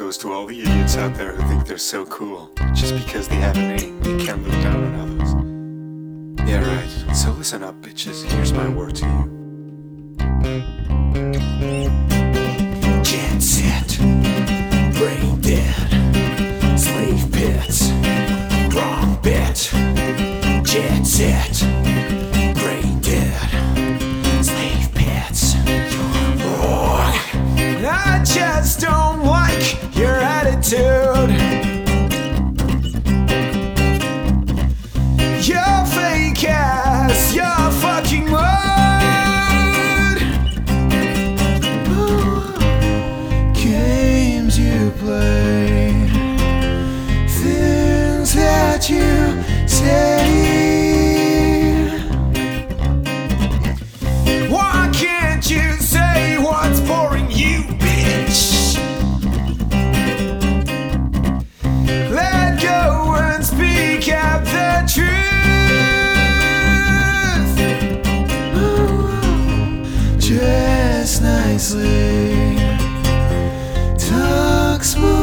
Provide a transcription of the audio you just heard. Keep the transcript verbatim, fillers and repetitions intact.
goes to all the idiots out there who think they're so cool. Just because they have a name, they can't look down on others. Yeah, right. So listen up, bitches. Here's my word to you. Jet set, brain dead, slave pits, wrong bit. Jet set, brain dead, slave pits. Oh, I just don't like your attitude. Your fake ass, your fucking mood. Games you play, things that you say. Why can't you say what's boring you, bitch? Let go and speak out the truth. Dress nicely, talk smooth.